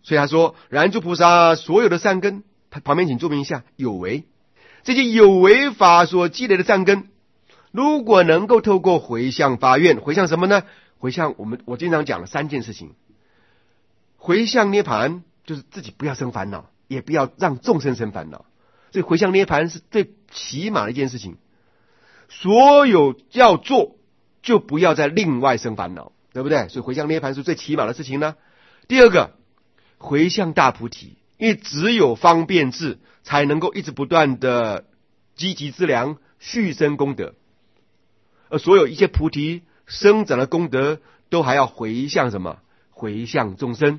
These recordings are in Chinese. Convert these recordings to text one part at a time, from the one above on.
所以他说，然诸菩萨所有的善根，他旁边请注明一下有为，这些有为法所积累的善根，如果能够透过回向发愿，回向什么呢？回向我经常讲了3件事情。回向涅槃就是自己不要生烦恼，也不要让众生生烦恼，所以回向涅槃是最起码的一件事情。所有要做就不要再另外生烦恼，对不对？所以回向涅槃是最起码的事情呢。第二个，回向大菩提，因为只有方便智才能够一直不断的积极资粮，续生功德。而所有一切菩提生长的功德，都还要回向什么？回向众生。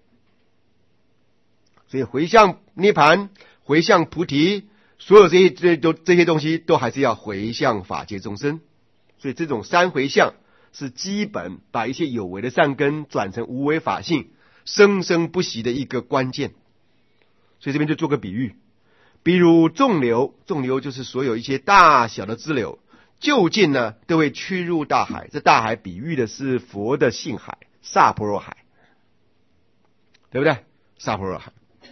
所以回向涅槃，回向菩提，所有这些东西都还是要回向法界众生。所以这种3回向是基本把一切有为的善根转成无为法性，生生不息的一个关键。所以这边就做个比喻，比如众流就是所有一些大小的支流，就近呢都会趋入大海。这大海比喻的是佛的性海，萨婆若海，对不对？萨婆若海。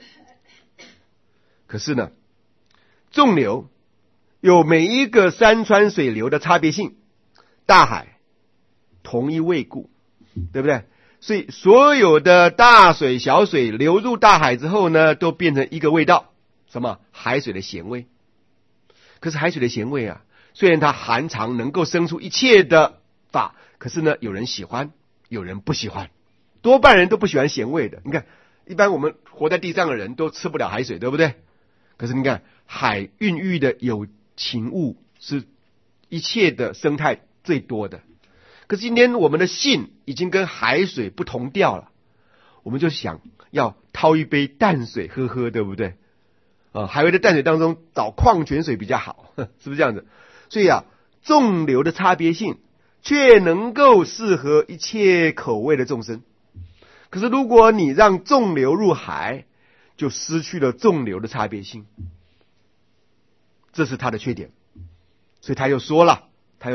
可是呢，众流有每一个山川水流的差别性，大海同一味故，对不对？所以所有的大水小水流入大海之后呢，都变成一个味道，什么？海水的咸味。可是海水的咸味啊，虽然它含藏能够生出一切的法，可是呢，有人喜欢，有人不喜欢，多半人都不喜欢咸味的。你看，一般我们活在地上的人都吃不了海水，对不对？可是你看，海孕育的有情物是一切的生态最多的。可是今天我们的性已经跟海水不同调了，我们就想要掏一杯淡水喝喝，对不对？海味的淡水当中找矿泉水比较好，是不是这样子？所以啊，众流的差别性却能够适合一切口味的众生。可是如果你让众流入海，就失去了众流的差别性，这是他的缺点。所以他又说了，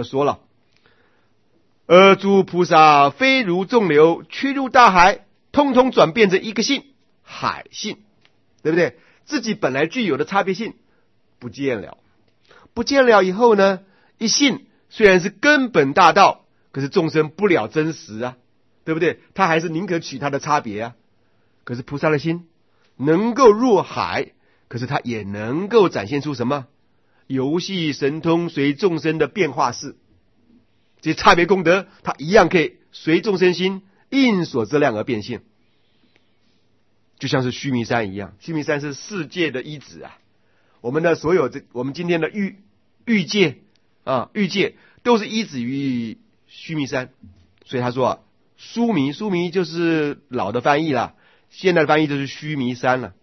诸菩萨非如众流趋入大海，通通转变成一个性，海性，对不对？自己本来具有的差别性不见了以后呢，一性虽然是根本大道，可是众生不了真实啊，对不对？他还是宁可取他的差别啊。可是菩萨的心能够入海，可是他也能够展现出什么？游戏神通随众生的变化式。这些差别功德，它一样可以随众生心应所知量而变现。就像是须弥山一样，须弥山是世界的依止啊。我们的所有我们今天的欲界都是依止于须弥山。所以他说啊，须弥就是老的翻译啦，现在的翻译就是须弥山了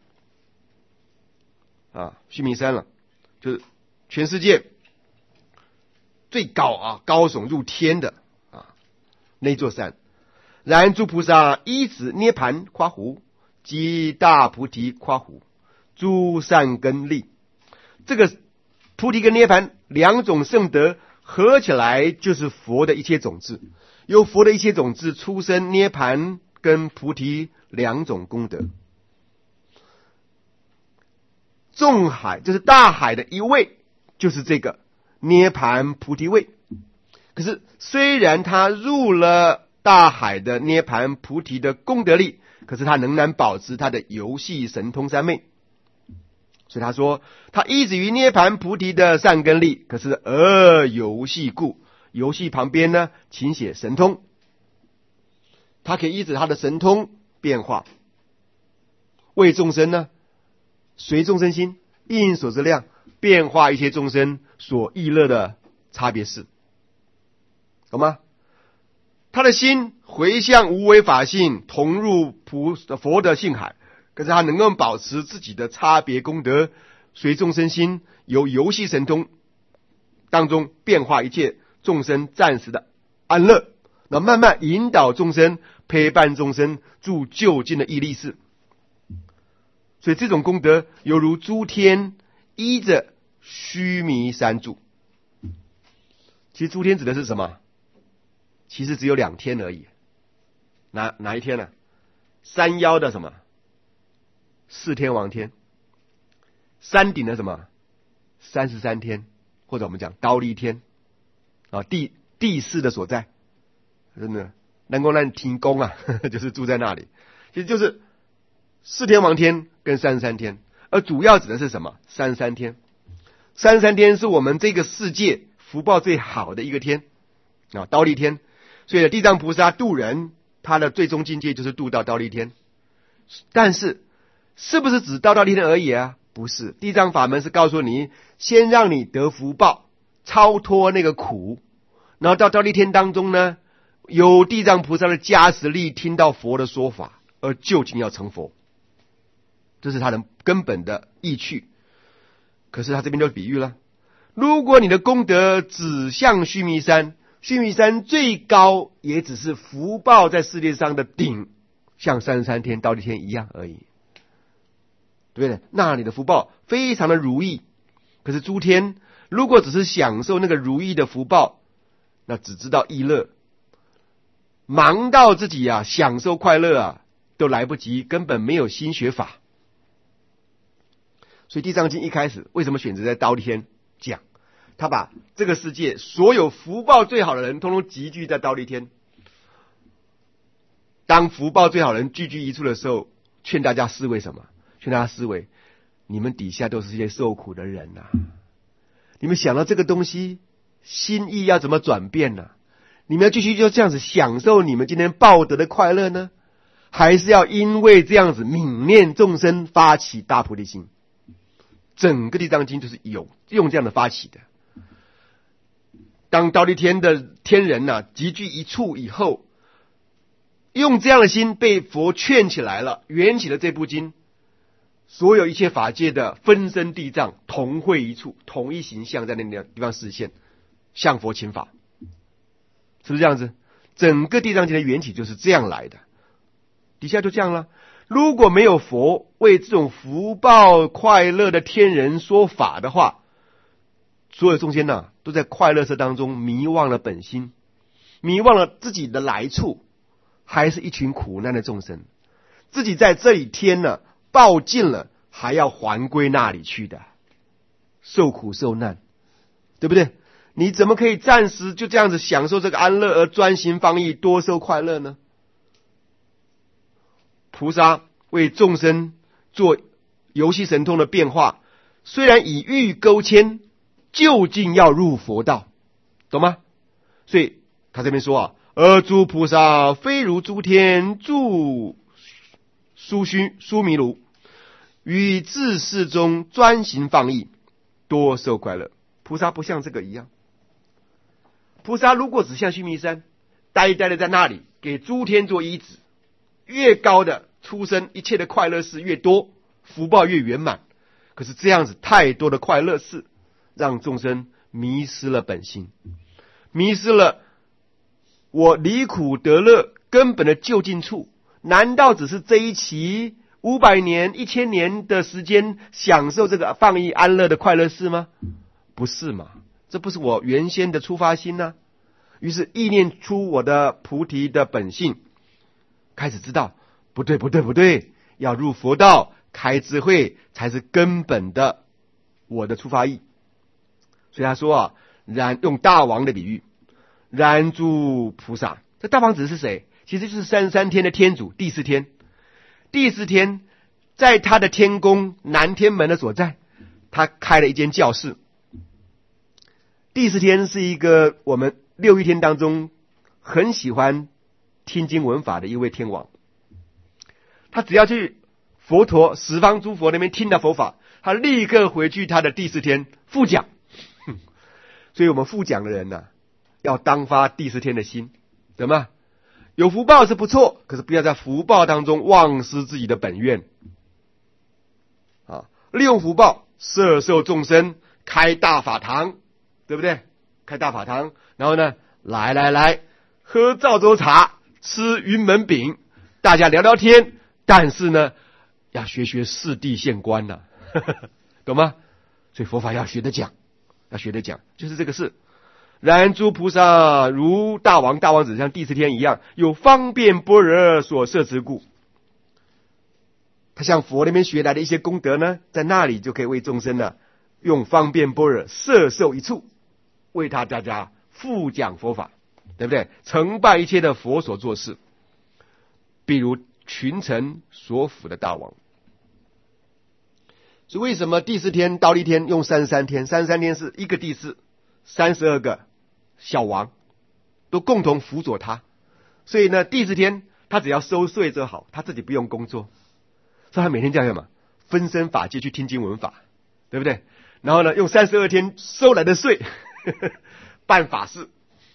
啊，须弥山了，就是全世界最高高耸入天的那座山。然诸菩萨依止涅盘夸胡及大菩提夸胡，诸善根力。这个菩提跟涅盘2种圣德合起来就是佛的一切种子，由佛的一切种子出生涅盘跟菩提2种功德。众海就是大海的一味，就是这个涅盘菩提味。可是虽然他入了大海的涅盘菩提的功德力，可是他仍然保持他的游戏神通三昧。所以他说，他依止于涅盘菩提的善根力，可是游戏故，游戏旁边呢，请写神通。他可以依止他的神通变化，为众生呢，随众生心应所知量变化一些众生所意乐的差别事，懂吗？他的心回向无为法性，同入佛的性海，可是他能够保持自己的差别功德，随众生心由游戏神通当中变化一切众生暂时的安乐，那慢慢引导众生，陪伴众生，助就近的义力士。所以这种功德犹如诸天依着须弥山住。其实诸天指的是什么？其实只有2天而已。哪一天呢？山腰的什么？ 4天王天，山顶的什么33天，或者我们讲忉利天啊，地势的所在，真的能够让天宫啊，就是住在那里，其实就是4天王天跟33天，而主要指的是什么？33天，33天是我们这个世界福报最好的一个天啊，忉利天。所以地藏菩萨度人，他的最终境界就是度到忉利天。但是，是不是只到忉利天而已啊？不是，地藏法门是告诉你，先让你得福报，超脱那个苦，然后到忉利天当中呢，有地藏菩萨的加持力，听到佛的说法，而就近要成佛，这是他的根本的意趣。可是他这边就比喻了，如果你的功德指向须弥山，须弥山最高也只是福报在世界上的顶，像33天忉利天一样而已，对不对？那你的福报非常的如意。可是诸天如果只是享受那个如意的福报，那只知道意乐，忙到自己啊享受快乐啊都来不及，根本没有心学法。所以地藏经一开始为什么选择在忉利天讲？他把这个世界所有福报最好的人通通集聚在忉利天。当福报最好的人聚居一处的时候，劝大家思维什么？劝大家思维，你们底下都是一些受苦的人呐、你们想到这个东西，心意要怎么转变呢？你们要继续就这样子享受你们今天报得的快乐呢，还是要因为这样子泯念众生发起大菩提心？整个地藏经就是用这样的发起的。当忉利天的天人集聚一处以后，用这样的心被佛劝起来了，缘起了这部经，所有一切法界的分身地藏同会一处，同一形象在那个地方示现，向佛请法，是不是这样子？整个地藏经的缘起就是这样来的，底下就这样了。如果没有佛为这种福报快乐的天人说法的话，所有众生都在快乐色当中迷忘了本心，迷忘了自己的来处，还是一群苦难的众生，自己在这一天报尽了，还要还归那里去的，受苦受难，对不对？你怎么可以暂时就这样子享受这个安乐，而专心放逸，多受快乐呢？菩萨为众生做游戏神通的变化，虽然以欲勾牵，究竟要入佛道，懂吗？所以他这边说而诸菩萨非如诸天住疏弥卢，于自世中专行放逸，多受快乐。菩萨不像这个一样，菩萨如果只像须弥山，呆呆的在那里给诸天做依止，越高的出生一切的快乐事越多，福报越圆满。可是这样子太多的快乐事，让众生迷失了本心，迷失了我离苦得乐根本的就近处。难道只是这一期500年1000年的时间享受这个放逸安乐的快乐事吗？不是嘛，这不是我原先的出发心呢。于是意念出我的菩提的本性，开始知道不对，要入佛道开智慧才是根本的我的出发意。所以他说然用大王的比喻，然诸菩萨，这大王指的是谁？其实就是33天的天主，第4天。第4天在他的天宫南天门的所在，他开了一间教室。第4天是一个我们6欲天当中很喜欢听经闻法的一位天王，他只要去佛陀十方诸佛那边听到佛法，他立刻回去他的第4天复讲。所以我们复讲的人要当发第4天的心，懂吗？有福报是不错，可是不要在福报当中忘失自己的本愿利用福报摄受众生，开大法堂，对不对？开大法堂，然后呢，来喝赵州茶，吃云门饼，大家聊聊天，但是呢要学四谛现观懂吗？所以佛法要学得讲，就是这个事。然诸菩萨如大王子像第4天一样，有方便般若所摄持故。 他向佛那边学来的一些功德呢，在那里就可以为众生呢，用方便般若摄受一处，为大家复讲佛法，对不对？承办一切的佛所做事，比如群臣所辅的大王。所以为什么第四天忉利天用33天？33天是一个帝释，32个小王都共同辅佐他。所以呢，第四天他只要收税就好，他自己不用工作。所以他每天这样嘛，分身法界去听经闻法，对不对？然后呢，用32天收来的税办法事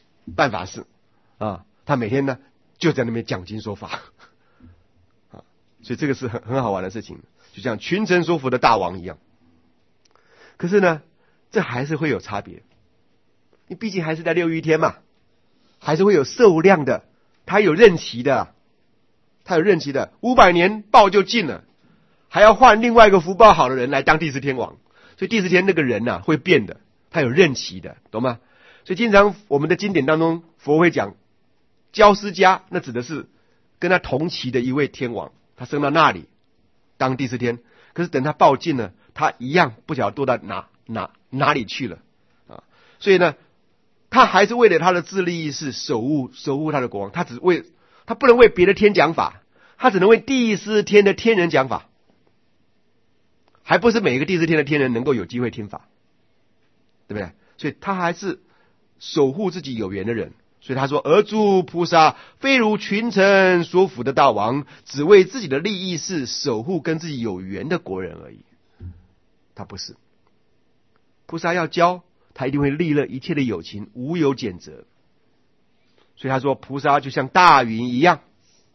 啊，他每天呢就在那边讲经说法啊，所以这个是很好玩的事情，就像群臣所辅的大王一样。可是呢，这还是会有差别，你毕竟还是在6欲天嘛，还是会有寿量的，他有任期的，500年报就尽了，还要换另外一个福报好的人来当第四天王。所以第四天那个人啊会变的，他有任期的，懂吗？所以经常我们的经典当中，佛会讲交斯迦，那指的是跟他同期的一位天王，他升到那里当第四天，可是等他报尽了，他一样不晓得堕到哪里去了啊。所以呢，他还是为了他的自利益是守护他的国王，他不能为别的天讲法，他只能为第四天的天人讲法，还不是每一个第四天的天人能够有机会听法，对不对？所以他还是守护自己有缘的人。所以他说，而诸菩萨非如群臣所辅的大王，只为自己的利益是守护跟自己有缘的国人而已。他不是菩萨，要教他一定会利乐一切的有情，无有减责。所以他说，菩萨就像大云一样。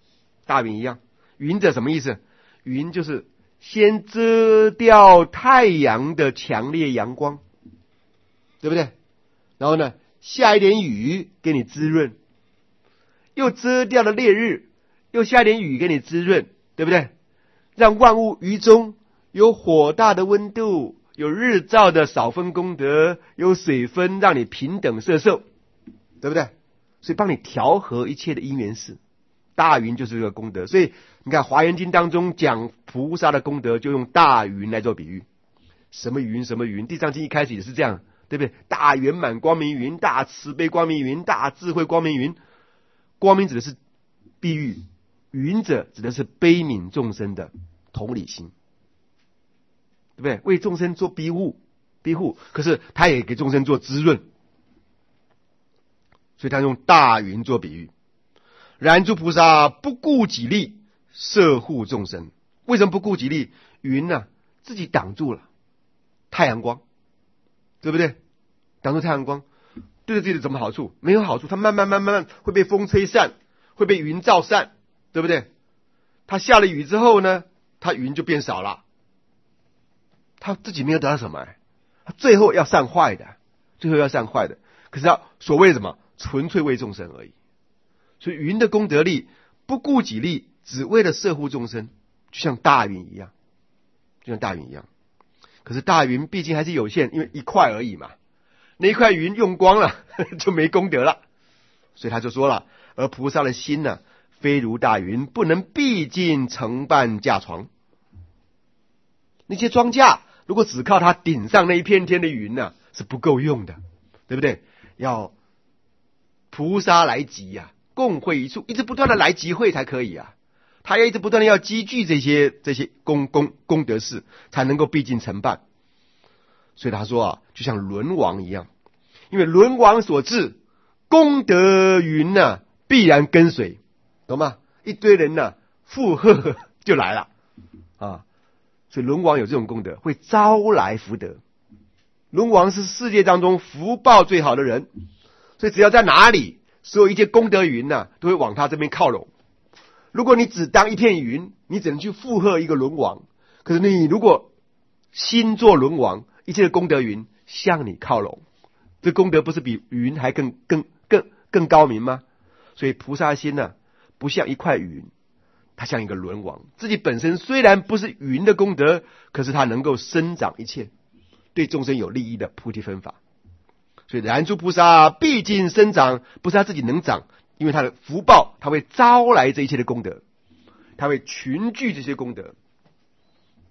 云者什么意思？云就是先遮掉太阳的强烈阳光，对不对？然后呢，下一点雨给你滋润，又遮掉了烈日，又下一点雨给你滋润，对不对？让万物于中有火大的温度，有日照的少分功德，有水分让你平等摄受，对不对？所以帮你调和一切的因缘事，大云就是这个功德。所以你看《华严经》当中讲菩萨的功德，就用大云来做比喻。什么云？地藏经一开始也是这样，对不对？大圆满光明云，大慈悲光明云，大智慧光明云。光明指的是碧玉，云者指的是悲悯众生的同理心，对不对？为众生做庇护，可是他也给众生做滋润，所以他用大云做比喻。然诸菩萨不顾己力，摄护众生。为什么不顾己力？云呢，自己挡住了太阳光，对不对？挡住太阳光，对自己的什么好处？没有好处，它慢慢会被风吹散，会被云照散，对不对？它下了雨之后呢，它云就变少了，它自己没有得到什么，它最后要散坏的，可是要所谓什么？纯粹为众生而已。所以云的功德力不顾己力，只为了摄护众生，就像大云一样。可是大云毕竟还是有限，因为一块而已嘛，那一块云用光了就没功德了。所以他就说了，而菩萨的心呢，非如大云，不能毕竟承办架床。那些庄稼如果只靠它顶上那一片天的云呢，是不够用的，对不对？要菩萨来集呀，共会一处，一直不断的来集会才可以啊。他要一直不断的要积聚这些功德事，才能够毕竟承办。所以他说啊，就像轮王一样，因为轮王所致，功德云呢必然跟随，懂吗？一堆人呢附和就来了啊。所以轮王有这种功德，会招来福德。轮王是世界当中福报最好的人，所以只要在哪里，所有一切功德云呢，都会往他这边靠拢。如果你只当一片云，你只能去附和一个轮王。可是你如果心做轮王，一切的功德云向你靠拢，这功德不是比云还更高明吗？所以菩萨心呢，不像一块云，它像一个轮王，自己本身虽然不是云的功德，可是它能够生长一切对众生有利益的菩提分法。所以然诸菩萨毕竟生长，不是他自己能长，因为他的福报，他会招来这一切的功德，他会群聚这些功德，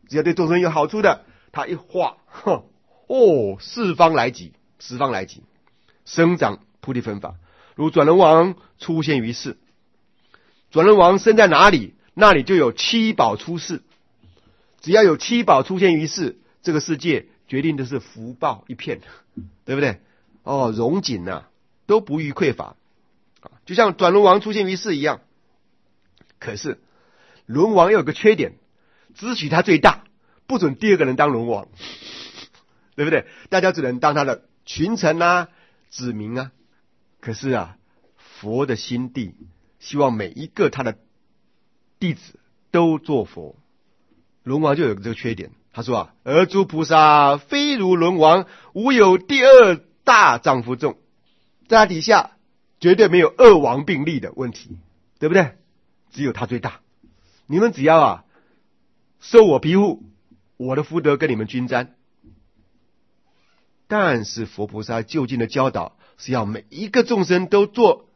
只要对众生有好处的，他一画，四方来集，生长菩提分法。如转轮王出现于世，转轮王生在哪里，那里就有七宝出世。只要有七宝出现于世，这个世界决定的是福报一片，对不对？荣景啊，都不予匮乏，就像转轮王出现于世一样。可是轮王有个缺点，只许他最大，不准第二个人当轮王，对不对？大家只能当他的群臣啊、子民啊。可是啊，佛的心地希望每一个他的弟子都做佛。轮王就有这个缺点，他说啊，而诸菩萨非如轮王，无有第二大丈夫众，在他底下绝对没有二王并立的问题，对不对？只有他最大。你们只要受我庇护，我的福德跟你们均沾。但是佛菩萨究竟的教导是要每一个众生都做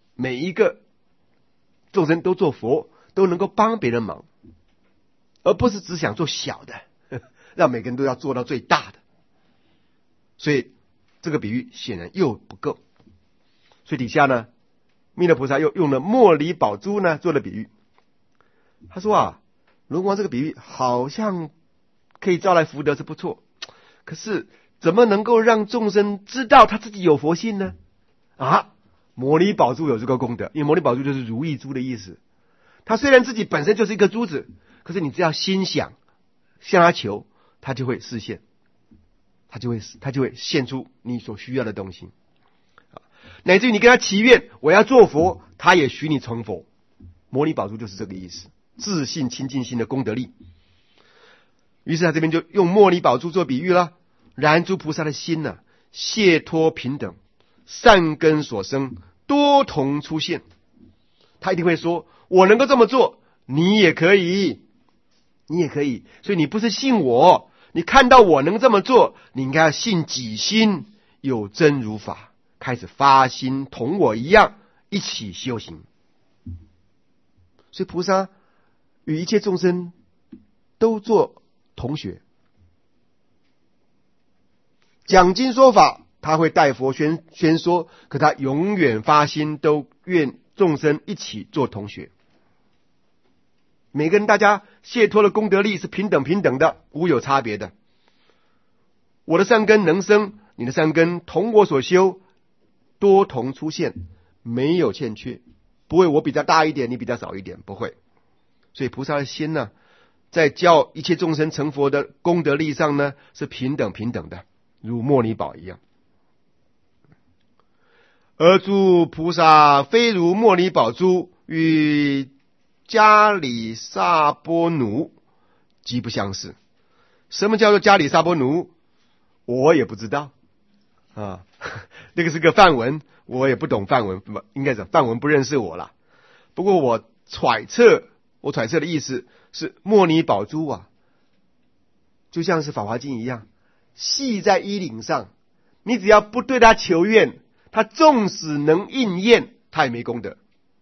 佛，都能够帮别人忙，而不是只想做小的，让每个人都要做到最大的。所以这个比喻显然又不够。所以底下呢，弥勒菩萨又用了茉莉宝珠呢做了比喻。他说轮王这个比喻好像可以招来福德是不错，可是怎么能够让众生知道他自己有佛性呢？茉莉宝珠有这个功德，因为茉莉宝珠就是如意珠的意思。他虽然自己本身就是一个珠子，可是你只要心想向他求，他就会示现，他就会现出你所需要的东西，乃至于你跟他祈愿我要做佛，他也许你成佛。茉莉宝珠就是这个意思，自信清净心的功德力。于是他这边就用茉莉宝珠做比喻了。然诸菩萨的心呢，解脱平等，善根所生，多同出现。他一定会说，我能够这么做，你也可以。所以你不是信我，你看到我能这么做，你应该要信己心，有真如法，开始发心同我一样一起修行。所以菩萨与一切众生都做同学，讲经说法，他会代佛宣说，可他永远发心都愿众生一起做同学。每个人大家解脱的功德力是平等的，无有差别的。我的善根能生，你的善根同我所修，多同出现，没有欠缺，不会我比较大一点，你比较少一点，不会。所以菩萨的心呢，在教一切众生成佛的功德力上呢，是平等的，如茉莉宝一样。而诸菩萨非如茉莉宝珠，与迦里萨波奴极不相似。什么叫做迦里萨波奴？我也不知道那个是个梵文，我也不懂梵文，应该是梵文不认识我了。不过我揣测的意思是，茉莉宝珠就像是法华经一样，系在衣领上，你只要不对他求愿，他纵使能应验，他也没功德。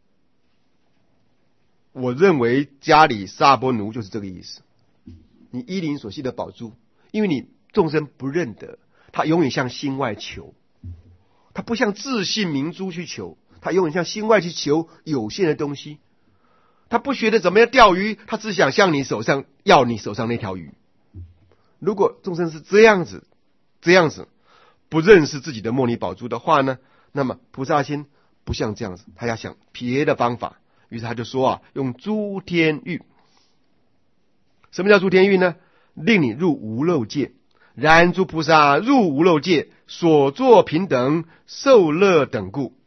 我认为迦里萨波奴就是这个意思。你衣领所系的宝珠，因为你众生不认得，他永远向心外求，他不像自信明珠去求，他永远向心外去求有限的东西。他不学的怎么样钓鱼，他只想向你手上要你手上那条鱼。如果众生是这样子不认识自己的茉莉宝珠的话呢，那么菩萨心不像这样子，他要想别的方法。于是他就说用诸天喻。什么叫诸天喻呢？令你入无漏界，然诸菩萨入无漏界，所作平等，受乐等故。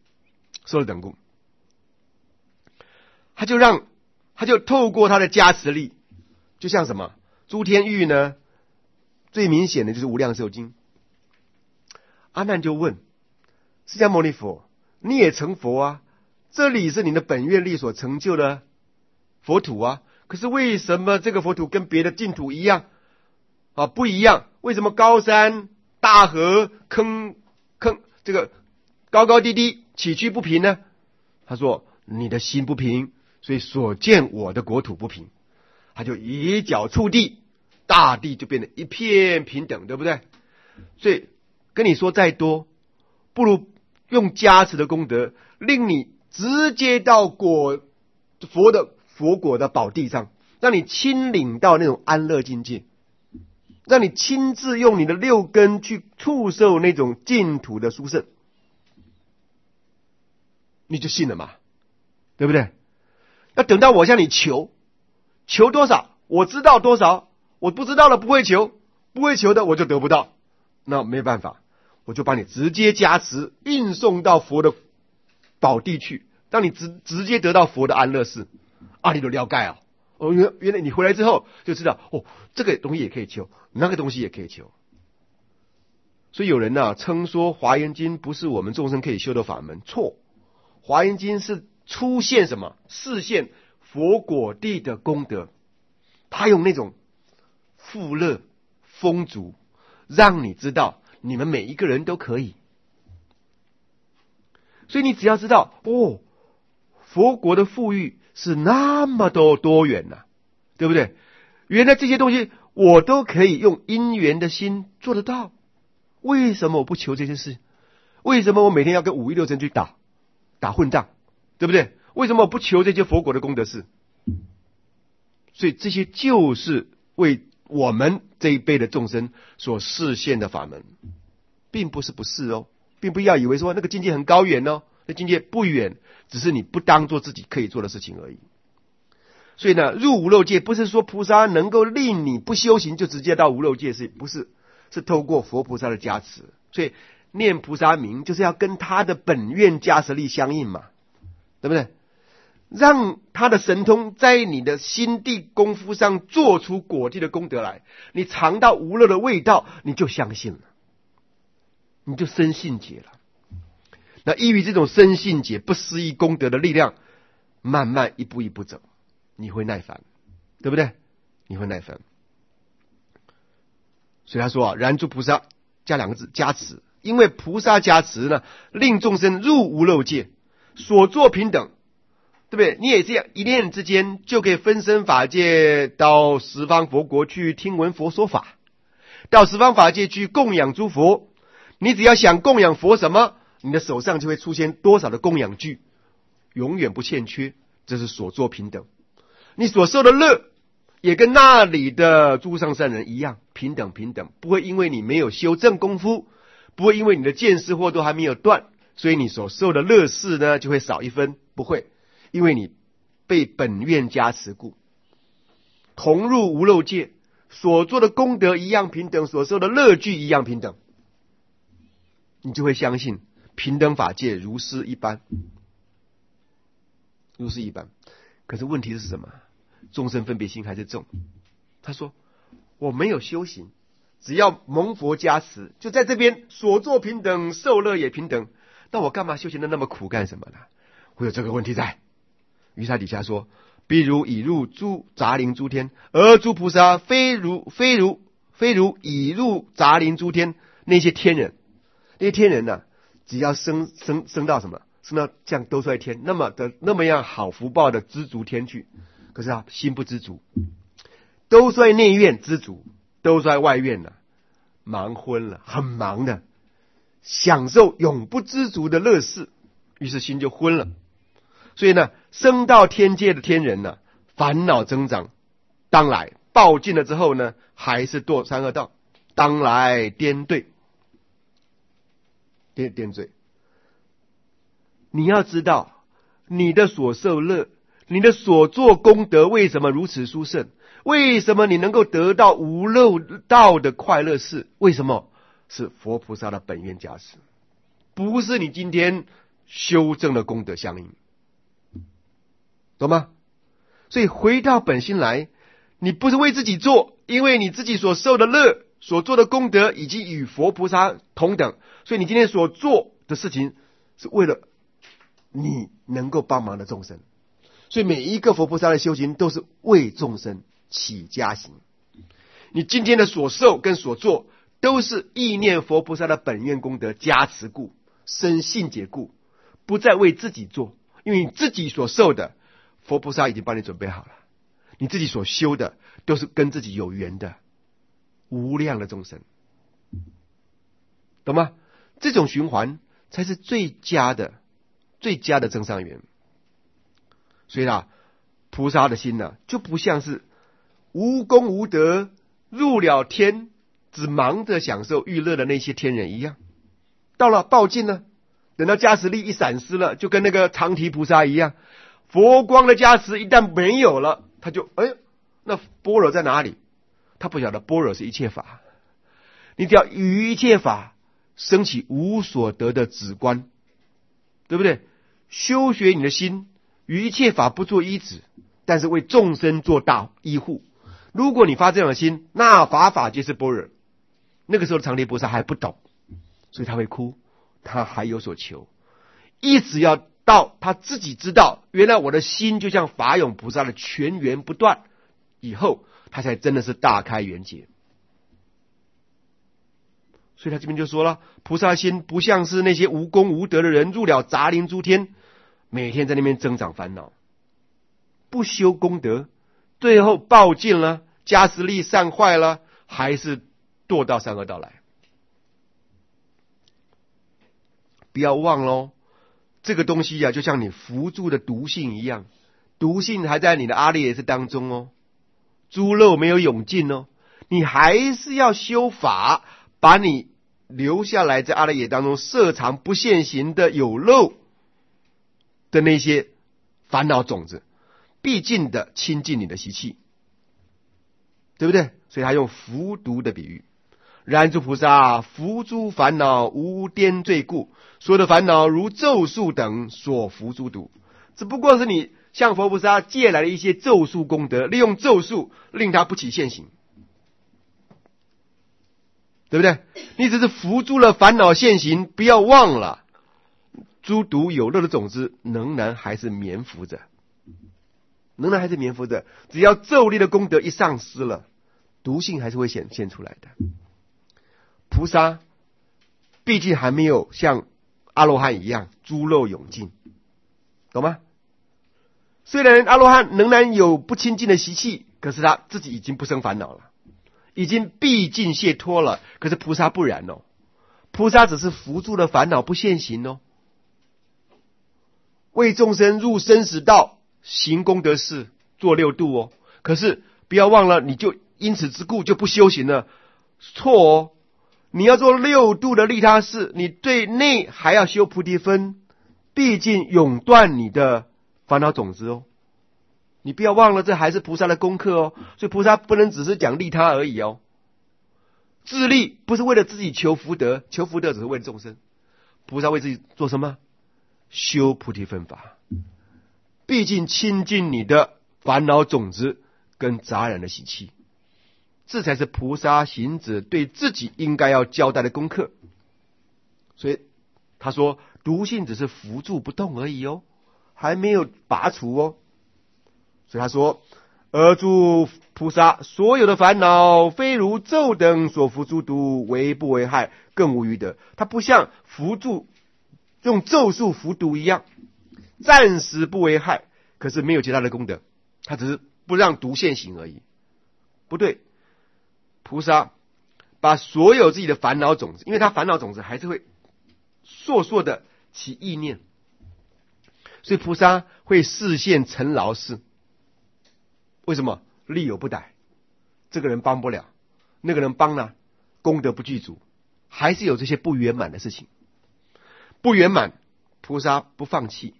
他就透过他的加持力，就像什么诸天喻呢？最明显的就是无量寿经。阿难就问释迦牟尼佛，你也成佛这里是你的本愿力所成就的佛土可是为什么这个佛土跟别的净土一样不一样？为什么高山大河坑这个高高低低崎岖不平呢？他说你的心不平，所以所见我的国土不平。他就以脚触地， 大地就变得一片平等，对不对？所以跟你说再多，不如用加持的功德，令你直接到佛果的宝地上，让你亲领到那种安乐境界，让你亲自用你的六根去触受那种净土的殊胜，你就信了嘛，对不对？要等到我向你求多少，我知道多少，我不知道的不会求，不会求的我就得不到，那没办法，我就把你直接加持运送到佛的宝地去，让你直接得到佛的安乐寺。你都了解啊！原来你回来之后就知道，这个东西也可以求，那个东西也可以求。所以有人称说华严经不是我们众生可以修的法门，错。华严经是出现什么？示现佛果地的功德，他用那种富乐丰足，让你知道你们每一个人都可以。所以你只要知道，佛国的富裕是那么多元对不对？原来这些东西我都可以用因缘的心做得到，为什么我不求这些事？为什么我每天要跟516真去打混战，对不对？为什么我不求这些佛国的功德事？所以这些就是为我们这一辈的众生所示现的法门，并不是不是并不要以为说那个境界很高远那境界不远，只是你不当做自己可以做的事情而已。所以呢，入无漏界不是说菩萨能够令你不修行就直接到无漏界，不是？是透过佛菩萨的加持。所以念菩萨名就是要跟他的本愿加持力相应嘛，对不对？让他的神通在你的心地功夫上做出果地的功德来，你尝到无漏的味道，你就相信了，你就生信解了。那依于这种生信解不思议功德的力量，慢慢一步一步走，你会耐烦，对不对？你会耐烦。所以他说然诸菩萨加2个字加持，因为菩萨加持呢，令众生入无漏界，所作平等，对不对？你也这样一念之间就可以分身法界到十方佛国去听闻佛说法，到十方法界去供养诸佛。你只要想供养佛什么，你的手上就会出现多少的供养具，永远不欠缺，这是所作平等。你所受的乐也跟那里的诸上善人一样，平等，不会因为你没有修正功夫，不会因为你的见识惑都还没有断，所以你所受的乐事呢就会少一分，不会，因为你被本愿加持故，同入无漏界，所做的功德一样平等，所受的乐具一样平等，你就会相信平等法界如是一般。可是问题是什么？众生分别心还是重。他说我没有修行，只要蒙佛加持，就在这边所作平等，受乐也平等，那我干嘛修行的那么苦干什么呢？会有这个问题在。于是他底下说，譬如已入诸杂灵诸天，而诸菩萨非如已入杂灵诸天。那些天人只要升到什么，升到像兜率天那么样好福报的知足天去，可是心不知足，兜率内院知足，兜率外院忙昏了，很忙的享受永不知足的乐事，于是心就昏了。所以呢，升到天界的天人烦恼增长，当来报尽了之后呢，还是堕三恶道，当来颠坠。你要知道，你的所受乐，你的所做功德为什么如此殊胜？为什么你能够得到无漏道的快乐事？为什么？是佛菩萨的本愿加持，不是你今天修正的功德相应，懂吗？所以回到本心来，你不是为自己做，因为你自己所受的乐，所做的功德已经与佛菩萨同等，所以你今天所做的事情是为了你能够帮忙的众生。所以每一个佛菩萨的修行都是为众生起家行，你今天的所受跟所做都是意念佛菩萨的本愿功德加持故，生信解故，不再为自己做，因为你自己所受的佛菩萨已经帮你准备好了，你自己所修的都是跟自己有缘的， 无量的众生，懂吗？这种循环才是最佳的增上缘。所以菩萨的心就不像是无功无德入了天，只忙着享受娱乐的那些天人一样。到了报尽了，等到加持力一闪失了，就跟那个长提菩萨一样，佛光的加持一旦没有了，他就那般若在哪里？他不晓得般若是一切法，你只要于一切法升起无所得的止观，对不对？修学你的心，于一切法不做依止，但是为众生做大依护。如果你发这样的心，那法皆是般若。那个时候长提菩萨还不懂，所以他会哭，他还有所求，一直要到他自己知道，原来我的心就像法涌菩萨的泉源不断，以后他才真的是大开圆解。所以他这边就说了，菩萨心不像是那些无功无德的人入了杂灵诸天，每天在那边增长烦恼，不修功德，最后报尽了，加持力散坏了，还是堕到三恶道来。不要忘了，这个东西就像你扶助的毒性一样，毒性还在你的阿赖耶识当中猪肉没有涌尽你还是要修法，把你留下来在阿赖耶当中摄藏不现行的有漏的那些烦恼种子，毕竟的清净你的习气，对不对？所以他用伏毒的比喻。然诸菩萨伏诸烦恼无颠罪故，所有的烦恼如咒术等所伏诸毒，只不过是你向佛菩萨借来的一些咒术功德，利用咒术令他不起现行，对不对？你只是伏住了烦恼现行，不要忘了诸毒有漏的种子仍然还是眠伏着，只要咒力的功德一丧失了，毒性还是会显现出来的。菩萨毕竟还没有像阿罗汉一样诸漏涌尽，懂吗？虽然阿罗汉仍然有不清净的习气，可是他自己已经不生烦恼了，已经毕竟解脱了。可是菩萨不然菩萨只是扶住了烦恼不现行为众生入生死道行功德事，做六度可是不要忘了，你就因此之故就不修行了，错你要做六度的利他事，你对内还要修菩提分，毕竟永断你的烦恼种子你不要忘了，这还是菩萨的功课所以菩萨不能只是讲利他而已自利不是为了自己求福德，求福德只是为了众生。菩萨为自己做什么？修菩提分法，毕竟清净你的烦恼种子跟杂染的习气，这才是菩萨行者对自己应该要交代的功课。所以他说毒性只是扶住不动而已还没有拔除所以他说而诸菩萨所有的烦恼非如咒等所伏诸毒，为不为害，更无余德。他不像伏住用咒术伏毒一样，暂时不为害，可是没有其他的功德，他只是不让毒现行而已。不对，菩萨把所有自己的烦恼种子，因为他烦恼种子还是会烁烁的起意念，所以菩萨会示现成劳事。为什么？力有不逮，这个人帮不了，那个人帮了，功德不具足，还是有这些不圆满的事情。不圆满，菩萨不放弃，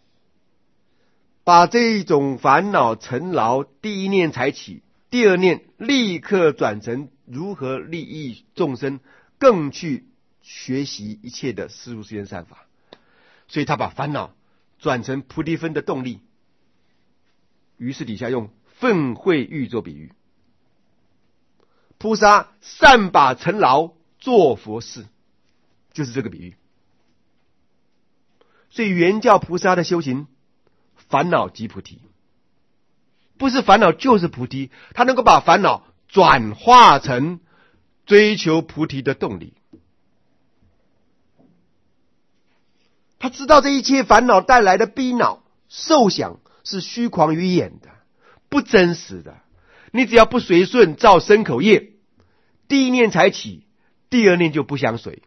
把这种烦恼成劳，第一念才起，第二念立刻转成如何利益众生，更去学习一切的世俗世间善法。所以他把烦恼转成菩提分的动力，于是底下用愤恚欲做比喻。菩萨善把成劳做佛事，就是这个比喻。所以原教菩萨的修行，烦恼即菩提，不是烦恼就是菩提，他能够把烦恼转化成追求菩提的动力。他知道这一切烦恼带来的逼恼受想是虚诳于眼的，不真实的。你只要不随顺造身口业， 第一念才起，第二念就不相随，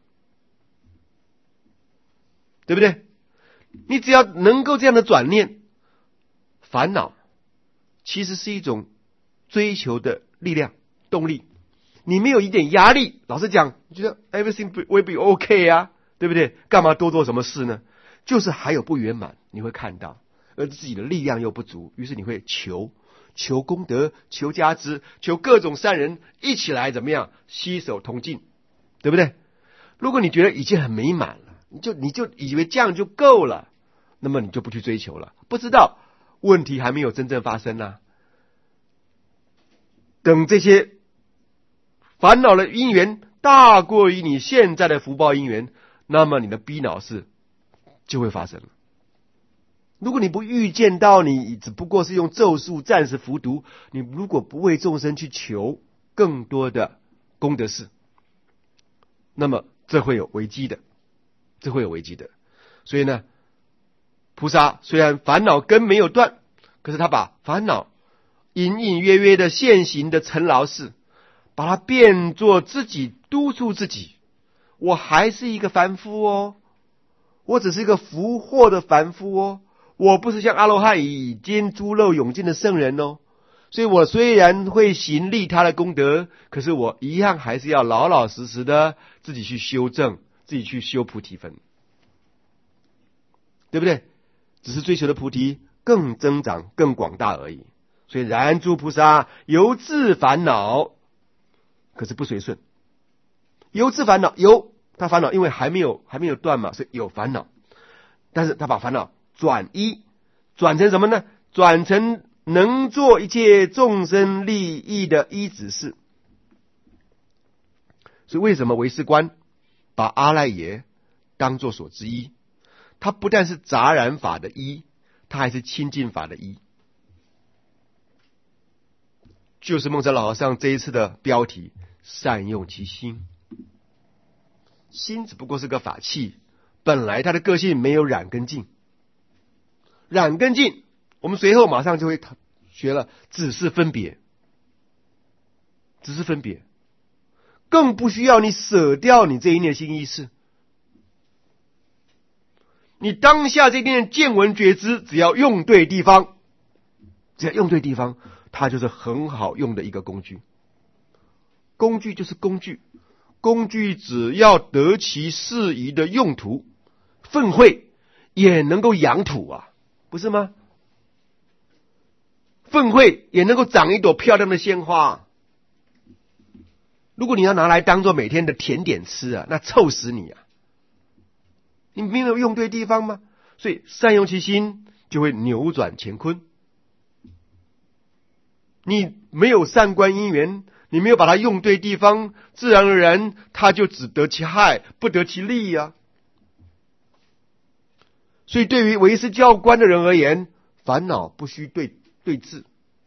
对不对？你只要能够这样的转念，烦恼其实是一种追求的力量、动力。你没有一点压力，老实讲，你觉得 everything will be okay 啊，对不对？干嘛多做什么事呢？就是还有不圆满，你会看到，而自己的力量又不足，于是你会求功德，求加持，求各种善人一起来怎么样携手同进，对不对？如果你觉得已经很美满了，你就以为这样就够了，那么你就不去追求了。不知道问题还没有真正发生呢，等这些烦恼的因缘大过于你现在的福报因缘，那么你的逼恼事就会发生了。如果你不预见到你只不过是用咒术暂时服毒，你如果不为众生去求更多的功德事，那么这会有危机的，所以呢，菩萨虽然烦恼根没有断，可是他把烦恼隐隐约约的现行的尘劳事，把它变作自己督促自己，我还是一个凡夫哦，我只是一个福祸的凡夫哦，我不是像阿罗汉已经诸漏永尽的圣人哦，所以我虽然会行利他的功德，可是我一样还是要老老实实的自己去修正，自己去修菩提分，对不对？只是追求的菩提更增长更广大而已。所以然诸菩萨由自烦恼，可是不随顺。由自烦恼，他烦恼因为还没有断嘛，所以有烦恼，但是他把烦恼转成什么呢？转成能做一切众生利益的依止事。所以为什么唯识观把阿赖耶当作所知依？它不但是杂染法的依，它还是清净法的依。就是梦山老和尚这一次的标题，善用其心。心只不过是个法器，本来它的个性没有染跟净。染跟净，我们随后马上就会学了，只是分别，更不需要你舍掉你这一念心意识。你当下这一念见闻觉知，只要用对地方，它就是很好用的一个工具。工具就是工具只要得其适宜的用途，粪秽也能够养土啊，不是吗？粪秽也能够长一朵漂亮的鲜花。如果你要拿来当做每天的甜点吃啊，那臭死你啊！你没有用对地方吗？所以善用其心就会扭转乾坤。你没有善观因缘，你没有把它用对地方，自然而然它就只得其害，不得其利啊。所以对于唯识教观的人而言，烦恼不须对治，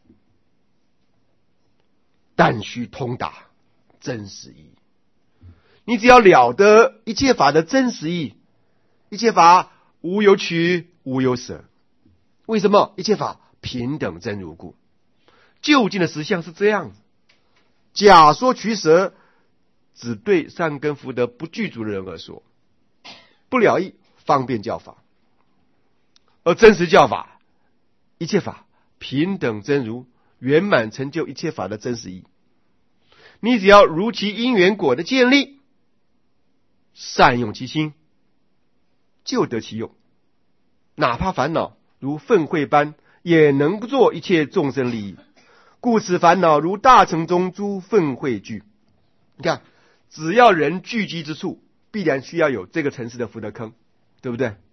但须通达真实义。你只要了得一切法的真实义，一切法无有取无有舍。为什么？一切法平等真如故。究竟的实相是这样子，假说取舍只对善根福德不具足的人而说，不了义方便教法。而真实教法，一切法平等真如，圆满成就一切法的真实义。你只要如其因缘果的建立，善用其心，就得其用。哪怕烦恼如粪秽般，也能做一切众生利益。故此烦恼如大城中诸粪秽聚。你看，只要人聚集之处，必然需要有这个城市的福德坑，对不对？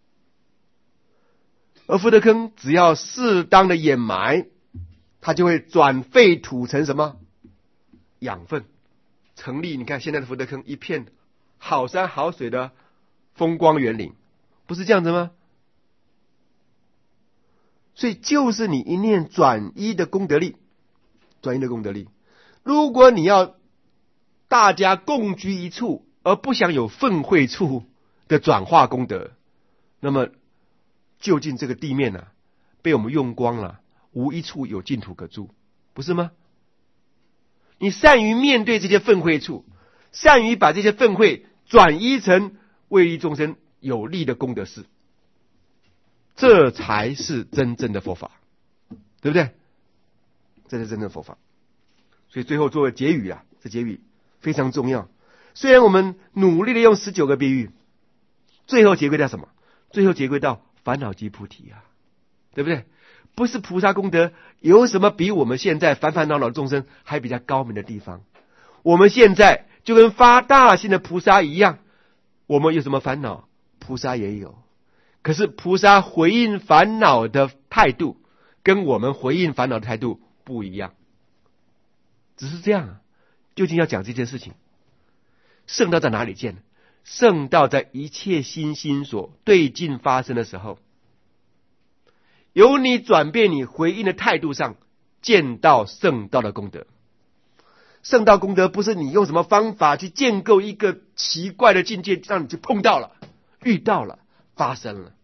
而福德坑只要适当的掩埋，它就会转废土成什么？养分，成立。你看现在的福德坑，一片好山好水的风光园林，不是这样子吗？所以就是你一念转依的功德力，如果你要大家共居一处，而不想有粪秽处的转化功德，那么究竟这个地面啊，被我们用光了，无一处有净土可住，不是吗？ 你善于面对这些愤恚处，善于把这些愤恚转移成为利众生有利的功德事，这才是真正的佛法，对不对？这是真正的佛法。所以最后做个结语啊，这结语非常重要。虽然我们努力的用19个比喻，最后结归到什么？最后结归到烦恼即菩提啊，对不对？不是菩萨功德有什么比我们现在烦烦恼恼的众生还比较高明的地方？我们现在就跟发大心的菩萨一样，我们有什么烦恼，菩萨也有。可是菩萨回应烦恼的态度跟我们回应烦恼的态度不一样，只是这样啊。究竟要讲这件事情，圣道在哪里见呢？圣道在一切心心所对境发生的时候，由你转变你回应的态度上见到圣道的功德。圣道功德不是你用什么方法去建构一个奇怪的境界让你去碰到了、遇到了、发生了。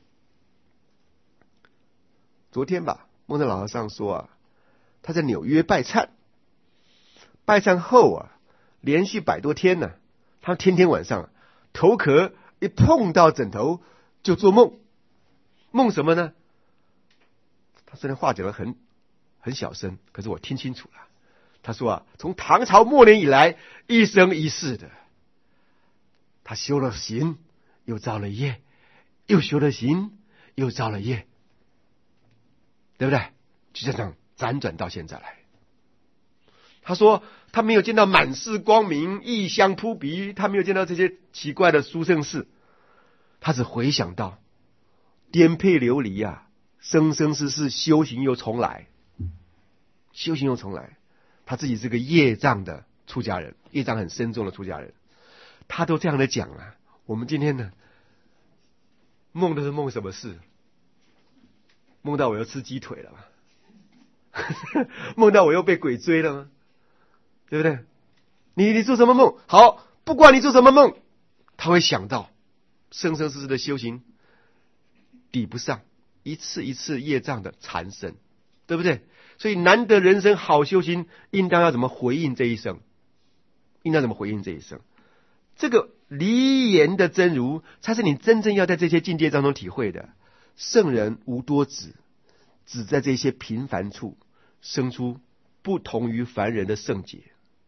昨天吧，梦德老和尚说啊，他在纽约拜忏，拜忏后啊，连续100多天呢，他天天晚上头壳一碰到枕头就做梦，梦什么呢？他虽然话讲得很小声，可是我听清楚了。他说啊，从唐朝末年以来，一生一世的，他修了行，又造了业，又修了行，又造了业，对不对？就这样辗转到现在来。他说他没有见到满室光明、异香扑鼻，他没有见到这些奇怪的殊胜事，他只回想到颠沛流离啊，生生世世修行又重来，修行又重来。他自己是个业障的出家人，业障很深重的出家人，他都这样的讲啊。我们今天呢，梦都是梦什么事？梦到我又吃鸡腿了吗？梦到我又被鬼追了吗？对不对？你做什么梦？好，不管你做什么梦，他会想到生生世世的修行抵不上一次一次业障的缠身，对不对？所以难得人生好修行，应当要怎么回应这一生？应当怎么回应这一生？这个离言的真如，才是你真正要在这些境界当中体会的。圣人无多止，只在这些平凡处生出不同于凡人的圣洁。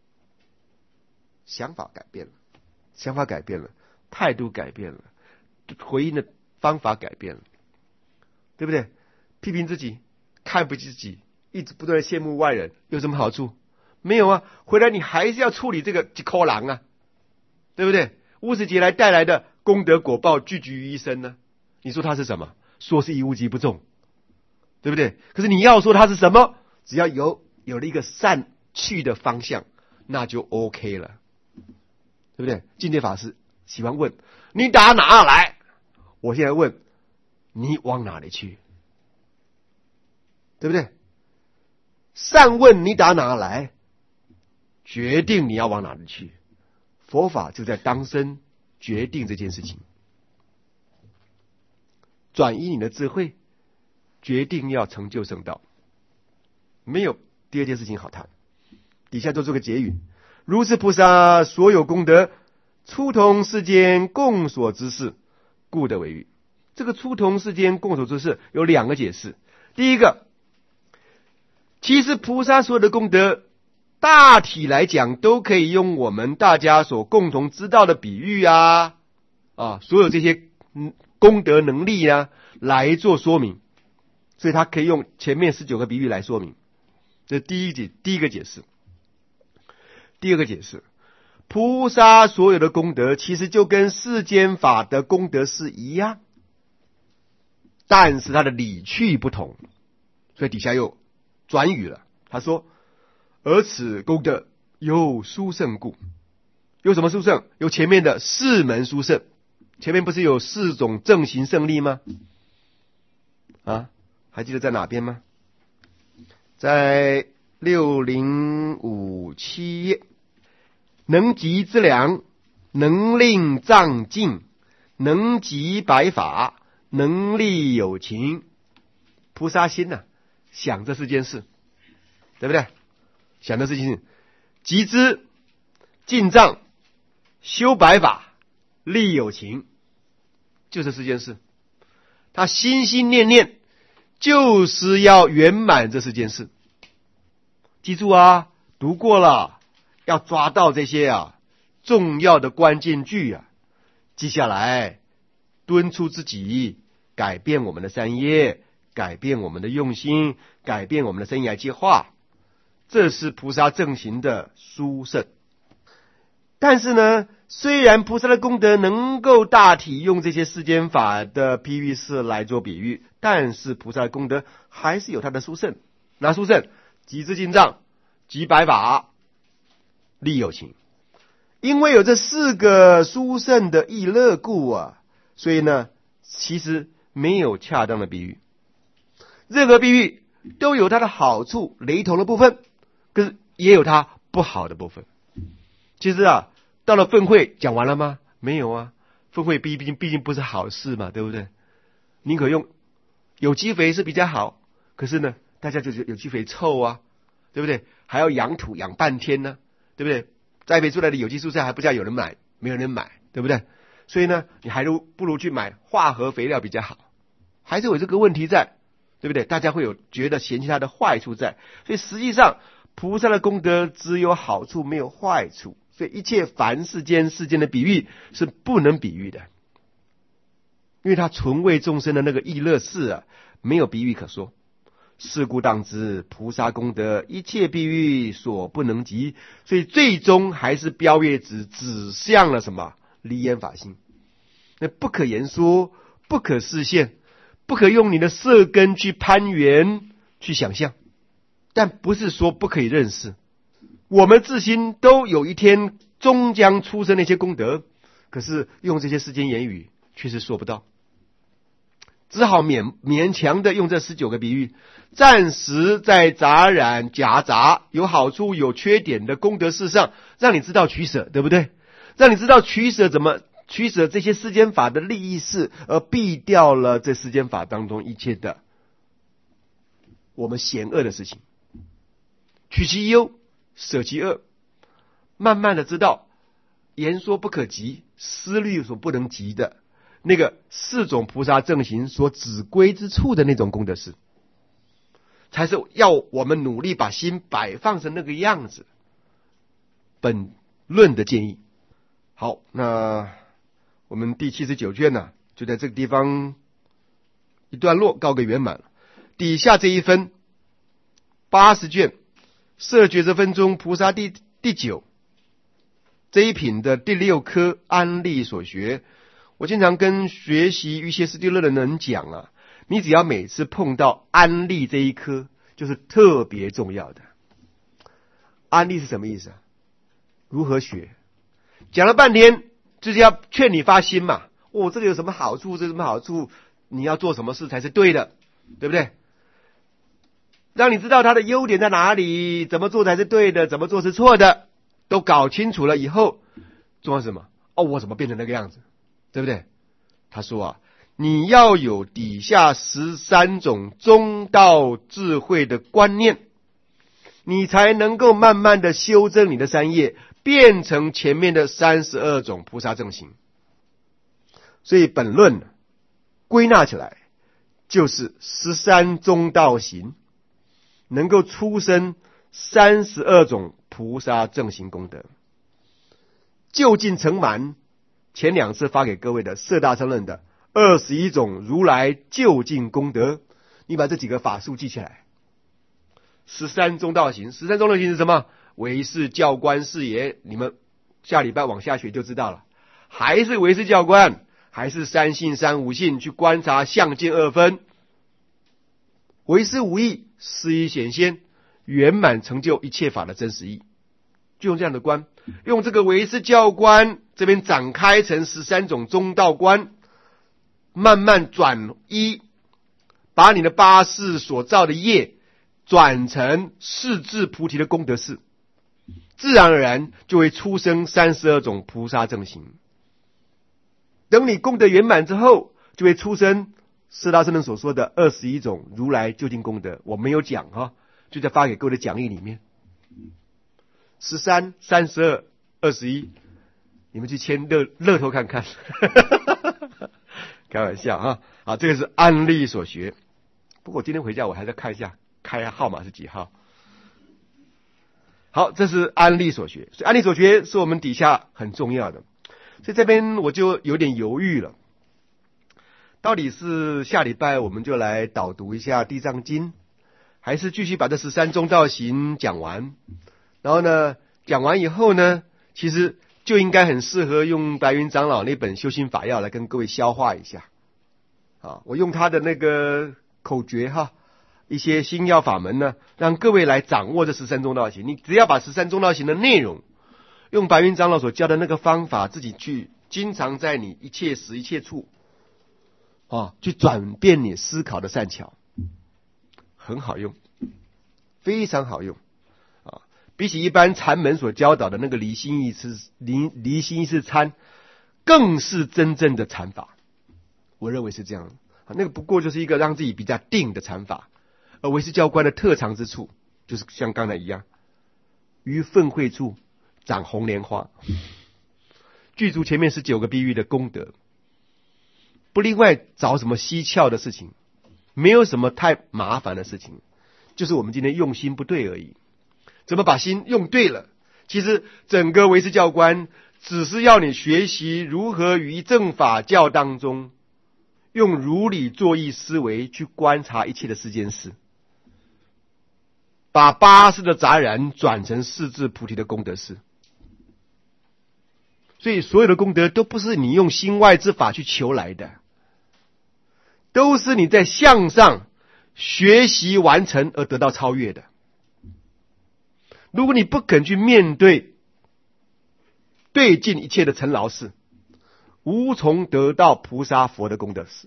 想法改变了，想法改变了，态度改变了，回应的方法改变了，对不对？批评自己，看不起自己，一直不断的羡慕外人，有什么好处？没有啊！回来你还是要处理这个一颗人啊，对不对？无始劫来带来的功德果报聚集于一身呢，你说它是什么？说是一无即不中，对不对？可是你要说它是什么，只要有了一个善去的方向，那就 OK 了，对不对？境界法师喜欢问你打哪来，我现在问你往哪里去，对不对？善问你打哪来，决定你要往哪里去。佛法就在当生决定这件事情，转移你的智慧，决定要成就圣道，没有第二件事情好谈。底下做这个结语：如是菩萨所有功德，初同世间共所之事，故得为喻。这个初同世间共所之事有2个解释。第一个，其实菩萨所有的功德，大体来讲都可以用我们大家所共同知道的比喻啊，所有这些功德能力啊来做说明，所以他可以用前面19个比喻来说明。这是第一个解释。第二个解释，菩萨所有的功德其实就跟世间法的功德是一样，但是它的理趣不同，所以底下又转语了。他说：而此功德有殊胜故。有什么殊胜？有前面的4门殊胜，前面不是有4种正行胜利吗？还记得在哪边吗？在6057页。能集之良，能令藏净，能集百法，能力有情。菩萨心想这4件事，对不对？想的事情是集资、进藏、修白法、利有情，就这4件事。他心心念念就是要圆满这4件事。记住啊，读过了，要抓到这些重要的关键句记下来，敦促自己改变我们的善业，改变我们的用心，改变我们的生涯计划。这是菩萨正行的殊胜。但是呢，虽然菩萨的功德能够大体用这些世间法的譬喻式来做比喻，但是菩萨的功德还是有它的殊胜。哪殊胜？集资进藏、集白法、利有情。因为有这4个殊胜的意乐故所以呢，其实没有恰当的比喻。任何比喻都有它的好处，雷同的部分，可是也有它不好的部分。其实到了分会讲完了吗？没有啊，分会毕竟不是好事嘛，对不对？宁可用有机肥是比较好，可是呢，大家就觉得有机肥臭对不对？还要养土养半天呢，对不对？栽培出来的有机蔬菜还不叫有人买，没有人买，对不对？所以呢，你还不如去买化合肥料比较好，还是有这个问题在，对不对？大家会有觉得嫌弃它的坏处在，所以实际上菩萨的功德只有好处没有坏处，所以一切凡世间世间的比喻是不能比喻的，因为它纯为众生的那个意乐事没有比喻可说。是故当知菩萨功德一切比喻所不能及，所以最终还是标月指向了什么？离言法性。那不可言说，不可示现，不可用你的色根去攀缘去想象，但不是说不可以认识。我们自心都有一天终将出生那些功德，可是用这些世间言语却是说不到，只好勉强的用这19个比喻，暂时在杂染夹杂有好处有缺点的功德事上，让你知道取舍，对不对？让你知道取舍怎么取舍这些世间法的利益事，而避掉了这世间法当中一切的我们险恶的事情，取其优，舍其恶，慢慢的知道言说不可及，思虑所不能及的那个4种菩萨正行所指归之处的那种功德事，才是要我们努力把心摆放成那个样子。本论的建议。好，那我们第79卷呢，就在这个地方一段落告个圆满了。底下这一分80卷摄觉这分中菩萨第9这一品的第6科安利所学。我经常跟学习瑜伽师地勒的人讲你只要每次碰到安利这一科，就是特别重要的。安利是什么意思如何学？讲了半天就是要劝你发心嘛，这个有什么好处，这有什么好处，你要做什么事才是对的，对不对？让你知道它的优点在哪里，怎么做才是对的，怎么做是错的，都搞清楚了以后，重要是什么？我怎么变成那个样子，对不对？他说你要有底下13种中道智慧的观念，你才能够慢慢的修正你的三业，变成前面的32种菩萨正行。所以本论归纳起来就是13中道行能够出生32种菩萨正行功德。究竟成满前2次发给各位的摄大乘论的21种如来究竟功德，你把这几个法数记起来。13中道行，13中道行是什么？唯识教观是也，你们下礼拜往下学就知道了。还是唯识教观，还是三性三无性，去观察相见二分，唯识无义，思一显现，圆满成就一切法的真实义。就用这样的观，用这个唯识教观这边展开成13种中道观，慢慢转依，把你的8世所造的业转成4智菩提的功德事，自然而然就会出生32种菩萨正行。等你功德圆满之后，就会出生四大圣人所说的21种如来究竟功德。我没有讲就在发给各位的讲义里面。 13、32、21，你们去签乐透看看。开玩笑啊！好，这个是安利所学。不过今天回家我还在看一下，开号码是几号。好，这是安利所学，所以安利所学是我们底下很重要的。所以这边我就有点犹豫了，到底是下礼拜我们就来导读一下地藏经，还是继续把这13中道行讲完？然后呢，讲完以后呢，其实就应该很适合用白云长老那本修心法要来跟各位消化一下。啊，我用他的那个口诀哈，一些心要法门呢，让各位来掌握这13中道行。你只要把13中道行的内容，用白云长老所教的那个方法，自己去经常在你一切时一切处啊，去转变你思考的善巧，很好用，非常好用啊！比起一般禅门所教导的那个离心意识参，更是真正的禅法。我认为是这样啊，那个不过就是一个让自己比较定的禅法。而唯识教官的特长之处，就是像刚才一样，于粪秽处长红莲花，具足前面19个碧玉的功德，不另外找什么蹊跷的事情，没有什么太麻烦的事情，就是我们今天用心不对而已。怎么把心用对了？其实整个唯识教官只是要你学习如何于正法教当中，用如理作意思维去观察一切的世间事，把八识的杂染转成四智菩提的功德事。所以所有的功德都不是你用心外之法去求来的，都是你在向上学习完成而得到超越的。如果你不肯去面对对尽一切的尘劳事，无从得到菩萨佛的功德事。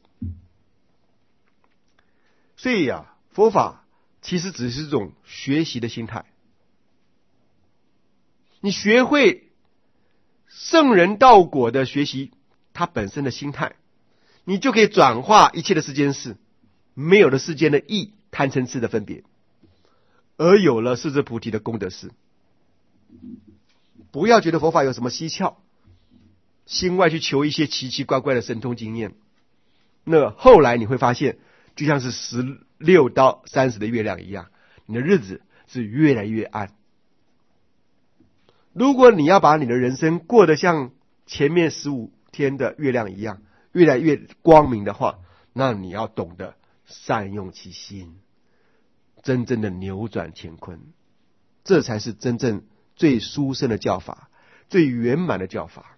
所以啊，佛法其实只是一种学习的心态。你学会圣人道果的学习，它本身的心态，你就可以转化一切的世间事，没有了世间的义、贪嗔痴的分别，而有了四智菩提的功德事。不要觉得佛法有什么蹊跷，心外去求一些奇奇怪怪的神通经验，那后来你会发现，就像是16到30的月亮一样，你的日子是越来越暗。如果你要把你的人生过得像前面15天的月亮一样，越来越光明的话，那你要懂得善用其心，真正的扭转乾坤，这才是真正最殊胜的教法，最圆满的教法。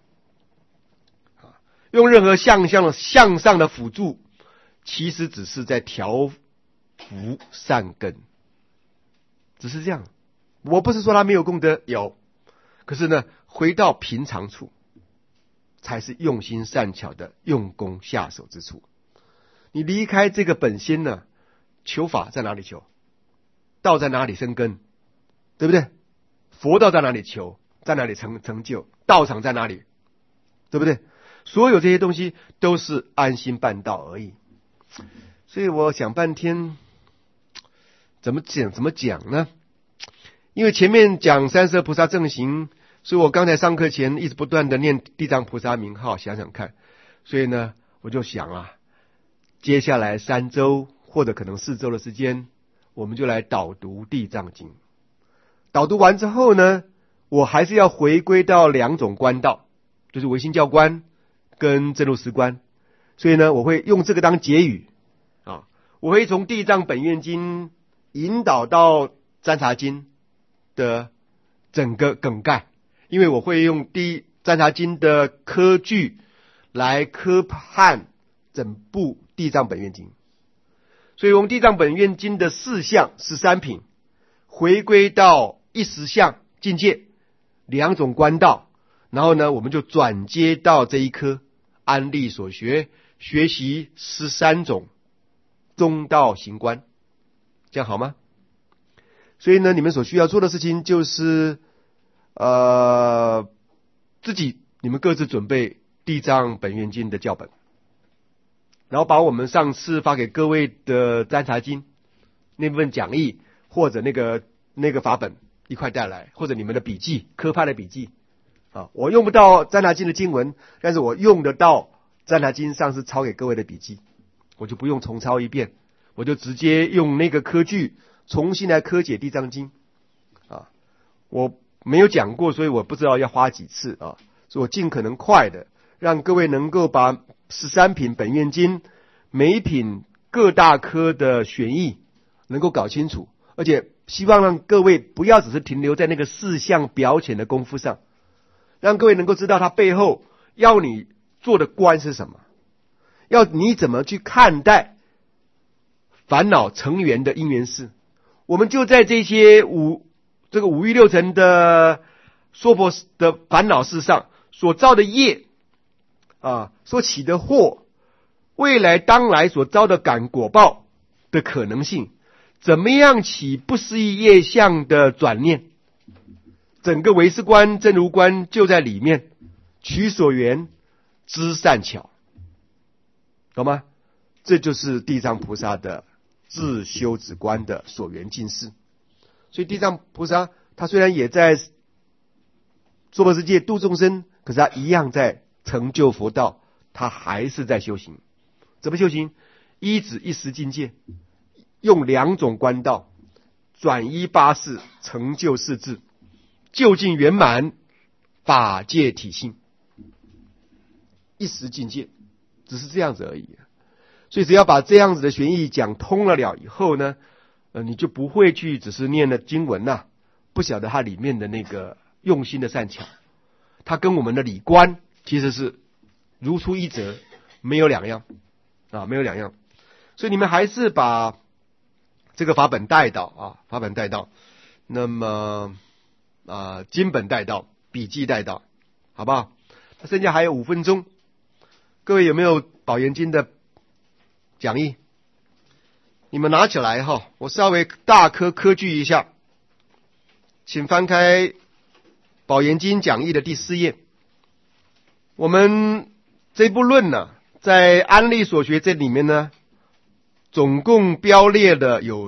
用任何向上的辅助，其实只是在调伏善根，只是这样。我不是说他没有功德，有，可是呢，回到平常处，才是用心善巧的用功下手之处。你离开这个本心呢，求法在哪里求？道在哪里生根？对不对？佛道在哪里求？在哪里成就？道场在哪里？对不对？所有这些东西都是安心办道而已。所以我想半天，怎么讲呢？因为前面讲32菩萨正行，所以我刚才上课前一直不断的念地藏菩萨名号，想想看。所以呢，我就想啊，接下来3周或者可能4周的时间，我们就来导读地藏经。导读完之后呢，我还是要回归到2种观道，就是唯心教观跟真如实观。所以呢，我会用这个当结语啊，我会从地藏本愿经引导到占察经的整个梗概，因为我会用占察经的科句来科判整部地藏本愿经。所以用地藏本愿经的4项13品回归到10项境界2种观道，然后呢，我们就转接到这一科安利所学，学习13种中道行观，这样好吗？所以呢，你们所需要做的事情就是你们各自准备地藏本愿经的教本，然后把我们上次发给各位的占察经那部分讲义或者那个法本一一块带来，或者你们的笔记，科派的笔记啊，我用不到赞那经的经文，但是我用得到赞那经上次抄给各位的笔记，我就不用重抄一遍，我就直接用那个科句重新来科解地藏经啊。我没有讲过，所以我不知道要花几次啊，所以我尽可能快的让各位能够把13品本愿经每一品各大科的玄义能够搞清楚，而且希望让各位不要只是停留在那个事项表浅的功夫上，让各位能够知道它背后要你做的观是什么，要你怎么去看待烦恼成缘的因缘事。我们就在这些五欲六尘的娑婆的烦恼事上所造的业啊，所起的祸，未来当来所遭的感果报的可能性，怎么样起不思议业相的转念，整个唯识观真如观就在里面，取所缘知善巧，懂吗？这就是地藏菩萨的自修止观的所缘尽释。所以地藏菩萨他虽然也在娑婆世界度众生，可是他一样在成就佛道，他还是在修行。怎么修行？依止一时境界，用2种观道，转依八事，成就四智，究竟圆满法界体性。一时境界只是这样子而已。所以只要把这样子的玄义讲通了以后呢，你就不会去只是念了经文啊，不晓得它里面的那个用心的善巧，它跟我们的理观其实是如出一辙，没有两样啊，没有两样。所以你们还是把这个法本带到啊，法本带到，那么经本带到，笔记带到，好不好？剩下还有5分钟，各位有没有宝严经的讲义？你们拿起来哈，我稍微大科句一下，请翻开宝严经讲义的第4页。我们这部论呢，在安立所学这里面呢，总共标列了有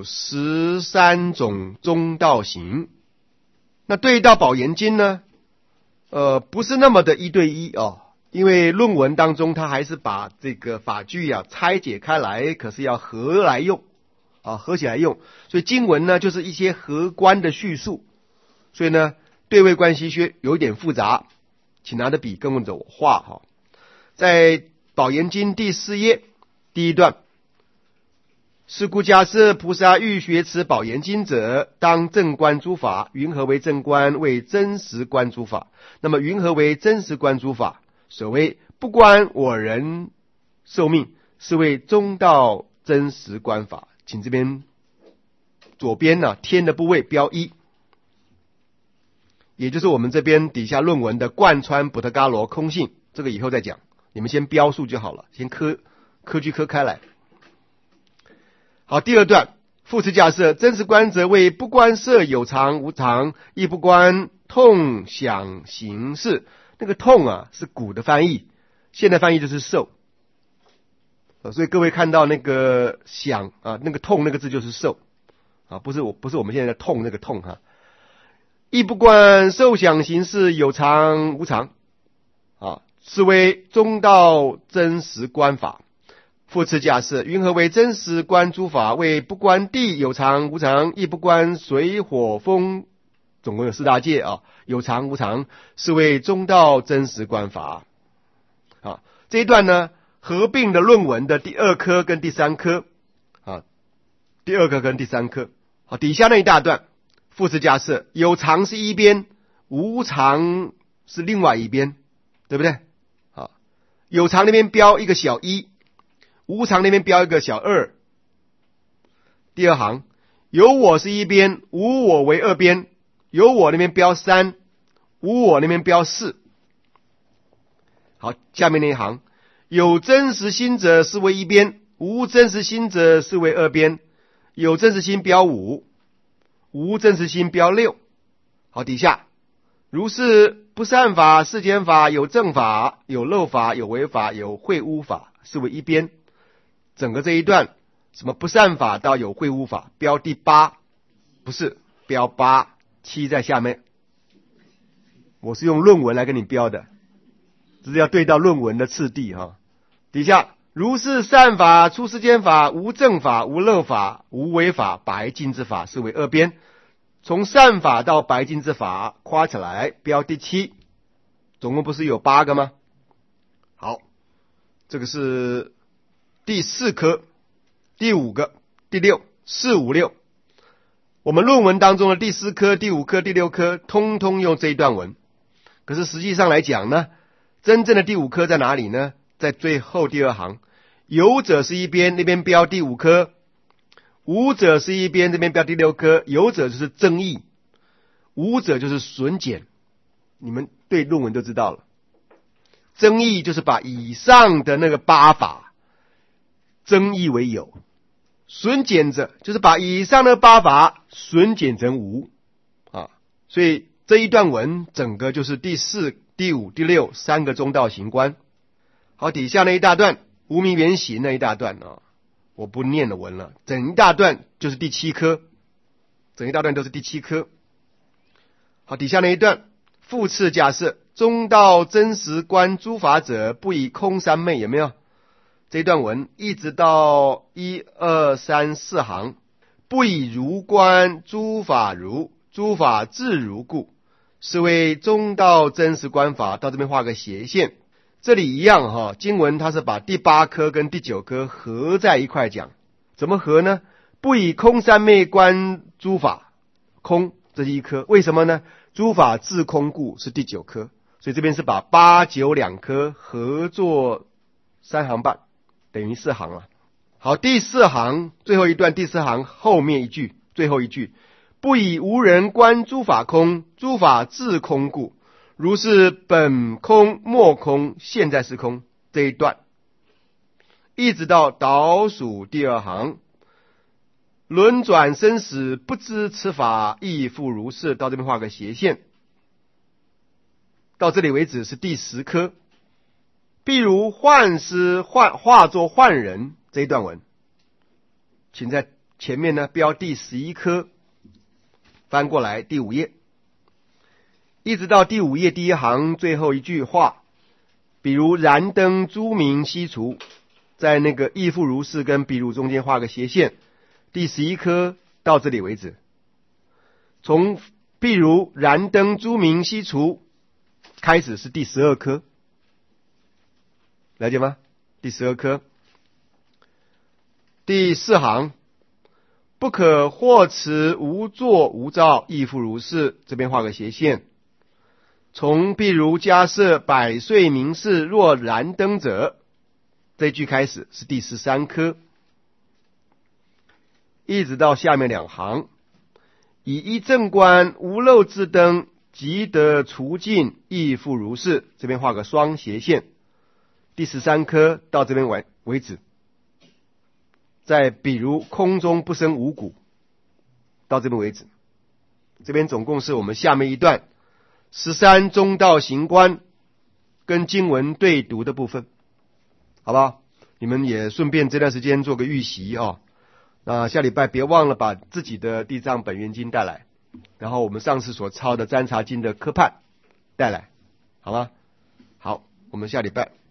13种中道行。那对到宝严经呢，不是那么的一对一哦，因为论文当中他还是把这个法句拆解开来，可是要合来用啊，合起来用。所以经文呢就是一些合观的叙述，所以呢对位关系学有一点复杂，请拿着笔跟着我画哈。在宝严经第4页第1段，是故假设菩萨欲学此宝严经者，当正观诸法。云何为正观？为真实观诸法。那么云何为真实观诸法？所谓不观我人寿命，是为中道真实观法。请这边左边天的部位标1，也就是我们这边底下论文的贯穿补特伽罗空性，这个以后再讲，你们先标数就好了，先科句科开来。好，第2段，复次假设真实观则为不观色有常无常，亦不观痛想行识。那个痛是古的翻译，现在翻译就是受。所以各位看到那个想那个痛那个字就是受啊，不是我们现在的痛那个痛哈。亦不观受想行识有常无常啊，是为中道真实观法。复次假设，云何为真实观诸法？为不观地有常无常，亦不观水火风，总共有4大界有常无常，是为中道真实观法。这一段呢合并的论文的第2科跟第3科第2科跟第3科。底下那一大段，复次假设有常是一边，无常是另外一边，对不对？有常那边标一个小1，无常那边标一个小2。第2行，有我是一边，无我为2边，有我那边标3，无我那边标4。好，下面那一行，有真实心者是为1边，无真实心者是为2边，有真实心标5，无真实心标6。好，底下如是不善法、世间法、有正法、有漏法、有违法、有秽污法，是为1边。整个这一段什么不善法到有秽污法标第8，不是标8， 7在下面，我是用论文来跟你标的，只是要对到论文的次第哈。底下如是善法、出世间法、无正法、无漏法、无为法、白净之法，是为二边。从善法到白净之法夸起来标第7，总共不是有8个吗？好，这个是第4科，第5个，第6，4、5、6。我们论文当中的第4科、第5科、第6科，通通用这一段文。可是实际上来讲呢，真正的第5科在哪里呢？在最后第2行，有者是一边，那边标第5科；无者是一边，这边标第6科。有者就是增益，无者就是损减。你们对论文都知道了，增益就是把以上的那个8法增益为有，损减者就是把以上的8法损减成无啊。所以这一段文整个就是第4、第5、第6 3个中道行观。好，底下那一大段无明缘行那一大段啊，我不念了文了，整一大段就是第7科，整一大段都是第7科。好，底下那一段复次假设中道真实观诸法者，不以空三昧，有没有？这一段文一直到1、2、3、4行，不以如观诸法如，诸法自如故，是为中道真实观法。到这边画个斜线，这里一样哈，经文它是把第8科跟第9科合在一块讲。怎么合呢？不以空三昧观诸法，空这是1科，为什么呢？诸法自空故，是第9科。所以这边是把8、9两科合作3行半，等于4行了。好，第4行最后一段，第4行后面一句，最后一句，不以无人观诸法空，诸法自空故，如是本空末空现在是空。这一段一直到倒数第2行，轮转生死不知此法亦复如是。到这边画个斜线，到这里为止是第10科。譬如幻师化作幻人这一段文，请在前面呢标第11科，翻过来第5页，一直到第5页第1行最后一句话，比如燃灯诸明悉除，在那个亦复如是跟比如中间画个斜线，第11科到这里为止。从譬如燃灯诸明悉除开始是第12科，了解吗？第12科第4行，不可或持无作无照亦复如是，这边画个斜线。从譬如迦设百岁明示若燃灯者，这句开始是第13科，一直到下面2行，以一正观无漏之灯即得除尽亦复如是，这边画个双斜线。第13科到这边为止。再比如空中不生五谷，到这边为止。这边总共是我们下面一段13中道行观跟经文对读的部分，好不好？你们也顺便这段时间做个预习啊。那下礼拜别忘了把自己的地藏本愿经带来，然后我们上次所抄的占察经的科判带来，好吗？好，我们下礼拜